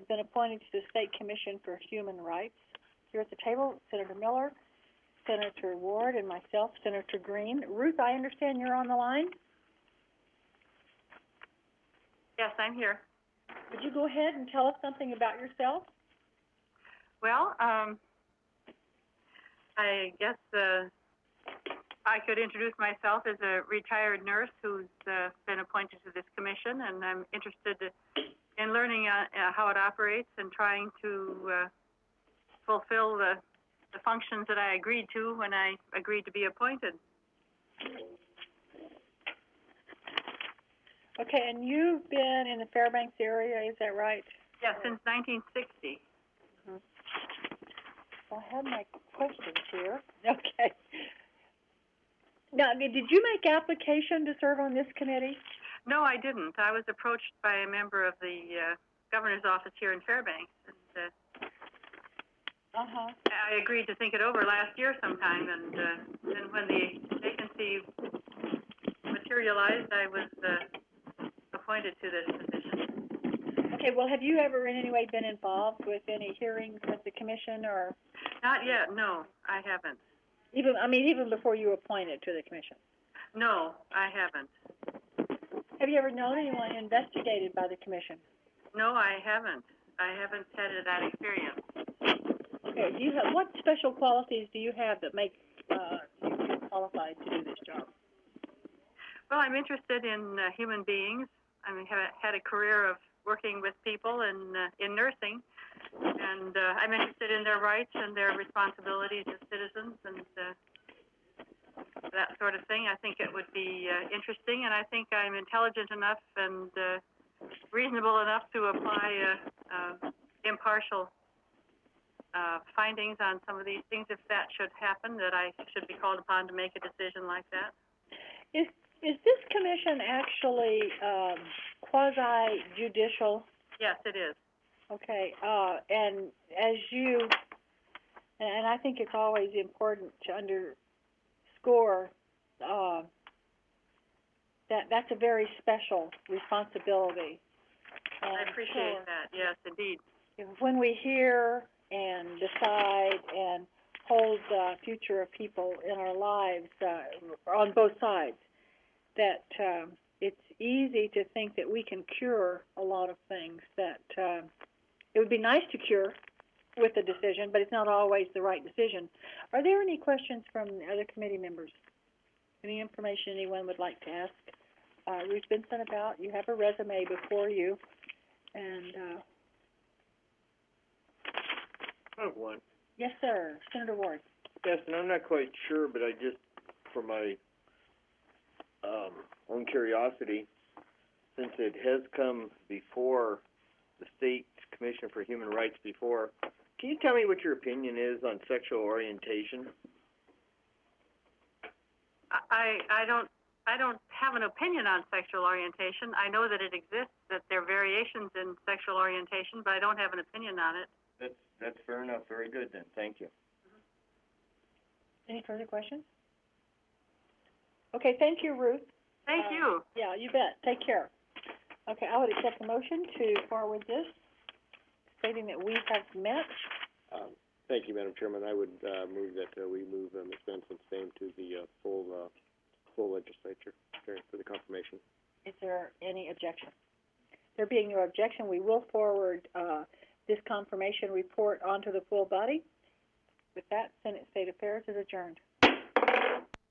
been appointed to the State Commission for Human Rights. Here at the table, Senator Miller, Senator Ward, and myself, Senator Green. Ruth, I understand you're on the line? Yes, I'm here. Would you go ahead and tell us something about yourself? Well, I guess I could introduce myself as a retired nurse who's been appointed to this commission, and I'm interested in learning how it operates and trying to fulfill the functions that I agreed to when I agreed to be appointed. Okay, and you've been in the Fairbanks area, is that right? Yes, since 1960. Mm-hmm. Well, I have my questions here. Okay. Now, did you make application to serve on this committee? No, I didn't. I was approached by a member of the governor's office here in Fairbanks, and I agreed to think it over last year sometime, and then when the vacancy materialized, I was appointed to this position. Okay, well, have you ever in any way been involved with any hearings with the commission, or? Not yet, no, I haven't. Even before you were appointed to the commission? No, I haven't. Have you ever known anyone investigated by the commission? No, I haven't. I haven't had that experience. Okay, what special qualities do you have that make you qualified to do this job? Well, I'm interested in human beings. I have had a career of working with people in nursing, and I'm interested in their rights and their responsibilities as citizens and that sort of thing. I think it would be interesting, and I think I'm intelligent enough and reasonable enough to apply impartial findings on some of these things. If that should happen, that I should be called upon to make a decision like that. Is this commission actually quasi-judicial? Yes, it is. Okay, and I think it's always important to underscore that's a very special responsibility. I appreciate that. Yes, indeed. When we hear and decide and hold the future of people in our lives on both sides, that it's easy to think that we can cure a lot of things that it would be nice to cure with a decision, but it's not always the right decision. Are there any questions from the other committee members? Any information anyone would like to ask Ruth Benson about? You have a resume before you, and I have one. Yes, sir. Senator Ward. Yes, and I'm not quite sure, but I just, for my own curiosity, since it has come before the State Commission for Human Rights before, can you tell me what your opinion is on sexual orientation? I don't have an opinion on sexual orientation. I know that it exists, that there are variations in sexual orientation, but I don't have an opinion on it. That's fair enough. Very good then. Thank you. Any further questions? Okay, thank you, Ruth. Thank you. Yeah, you bet. Take care. Okay, I would accept the motion to forward this, stating that we have met. Thank you, Madam Chairman. I would move that we move Ms. Benson's name to the full legislature for the confirmation. Is there any objection? There being no objection, we will forward this confirmation report onto the full body. With that, Senate State Affairs is adjourned.